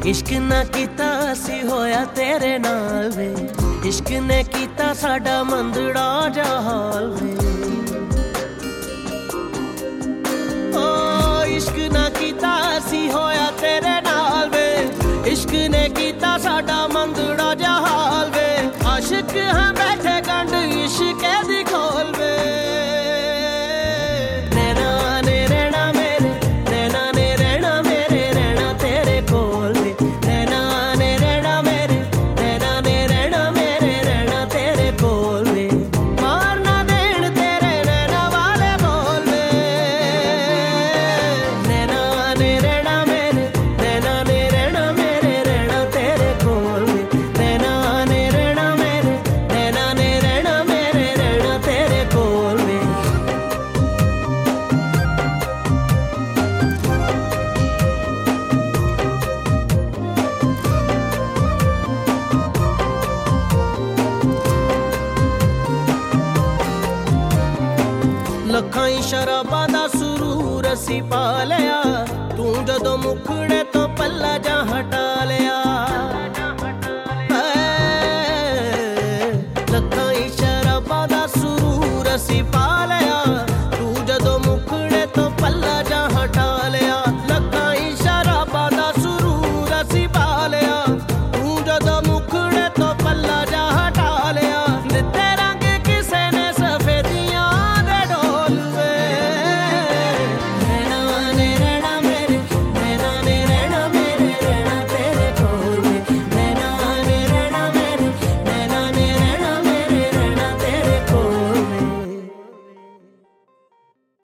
इश्क ना कीता सी होया तेरे नाल वे, इश्क ने कीता साडा मंदड़ा जहाल वे। ओ इश्क ना कीता सी होया तेरे नाल वे, इश्क ने कीता साडा मंदड़ा जहाल वे। आशिक हाँ बैठे कंड इश्क दी खोल वे। नैना ने रहना मेरे, नैना ने रहना मेरे, रहना तेरे कोल वे। नैना ने रहना मेरे, नैना ने रहना मेरे, रहना तेरे कोल वे। मार ना देन तेरे नैना वाले बोल वे। नैना ने रहना मेरे, नैना ने रहना मेरे, रहना तेरे कोल वे। नैना ने रहना मेरे, नैना ने रहना मेरे, रहना तेरे कोल वे। लखां शराबां दा सुरूर असी पा लिया, तू जदों मुखड़ा